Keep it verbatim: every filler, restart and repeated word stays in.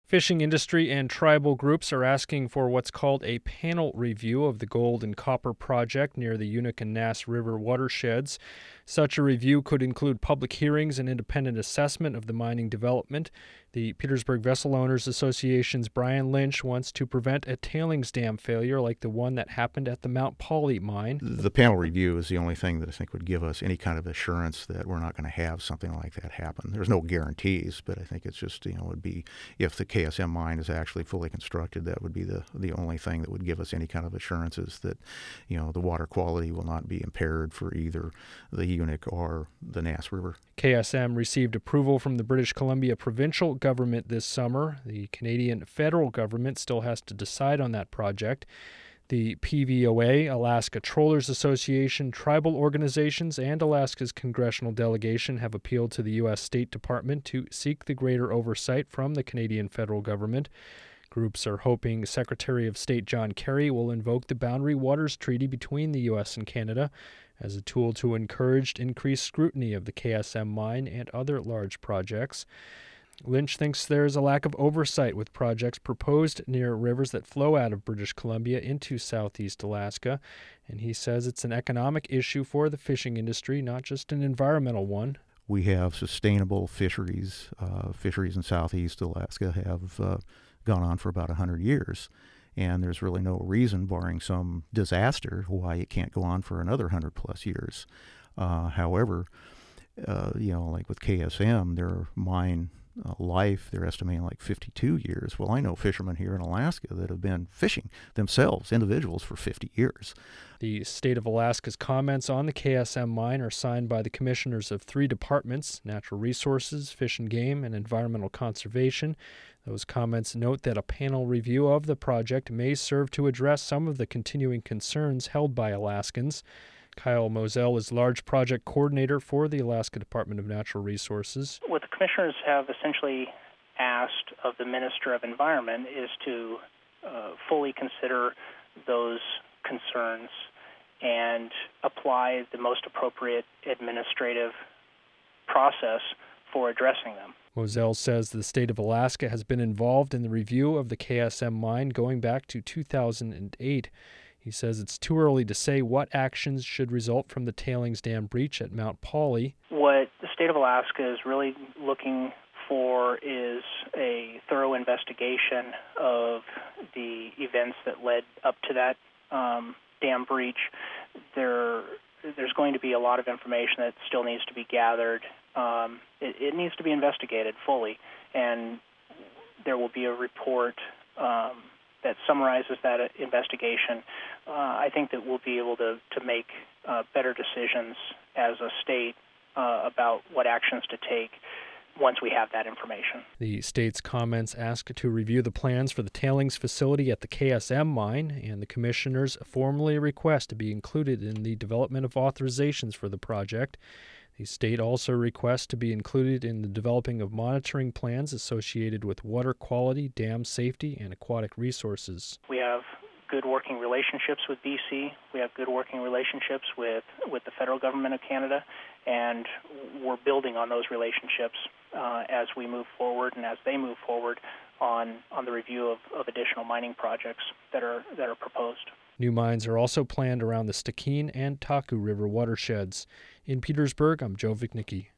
Fishing industry and tribal groups are asking for what's called a panel review of the gold and copper project near the Unik and Nass River watersheds. Such a review could include public hearings and independent assessment of the mining development. The Petersburg Vessel Owners Association's Brian Lynch wants to prevent a tailings dam failure like the one that happened at the Mount Poly mine. The panel review is the only thing that I think would give us any kind of assurance that we're not going to have something like that happen. There's no guarantees, but I think it's just, you know, it would be if the K S M mine is actually fully constructed, that would be the, the only thing that would give us any kind of assurances that, you know, the water quality will not be impaired for either the Unik or the Nass River. K S M received approval from the British Columbia provincial government this summer. The Canadian federal government still has to decide on that project. The P V O A, Alaska Trollers Association, tribal organizations, and Alaska's congressional delegation have appealed to the U S State Department to seek the greater oversight from the Canadian federal government. Groups are hoping Secretary of State John Kerry will invoke the Boundary Waters Treaty between the U S and Canada as a tool to encourage increased scrutiny of the K S M mine and other large projects. Lynch thinks there is a lack of oversight with projects proposed near rivers that flow out of British Columbia into southeast Alaska, and he says it's an economic issue for the fishing industry, not just an environmental one. We have sustainable fisheries. Uh, fisheries in southeast Alaska have uh, gone on for about one hundred years, and there's really no reason, barring some disaster, why it can't go on for another one hundred plus years. Uh, however, uh, you know, like with K S M, their mine uh, life, they're estimating like fifty-two years. Well, I know fishermen here in Alaska that have been fishing themselves, individuals, for fifty years. The state of Alaska's comments on the K S M mine are signed by the commissioners of three departments: Natural Resources, Fish and Game, and Environmental Conservation. Those comments note that a panel review of the project may serve to address some of the continuing concerns held by Alaskans. Kyle Moselle is large project coordinator for the Alaska Department of Natural Resources. What the commissioners have essentially asked of the Minister of Environment is to uh, fully consider those concerns and apply the most appropriate administrative process for addressing them. Moselle says the state of Alaska has been involved in the review of the K S M mine going back to two thousand eight. He says it's too early to say what actions should result from the tailings dam breach at Mount Poly. What the state of Alaska is really looking for is a thorough investigation of the events that led up to that um, dam breach. There, there's going to be a lot of information that still needs to be gathered. Um, it, it needs to be investigated fully, and there will be a report um, that summarizes that investigation. Uh, I think that we'll be able to, to make uh, better decisions as a state uh, about what actions to take once we have that information. The state's comments ask to review the plans for the tailings facility at the K S M mine, and the commissioners formally request to be included in the development of authorizations for the project. The state also requests to be included in the developing of monitoring plans associated with water quality, dam safety, and aquatic resources. We have good working relationships with B C. We have good working relationships with, with the federal government of Canada, and we're building on those relationships uh, as we move forward and as they move forward on, on the review of, of additional mining projects that are, that are proposed. New mines are also planned around the Stikine and Taku River watersheds. In Petersburg, I'm Joe Vicnicki.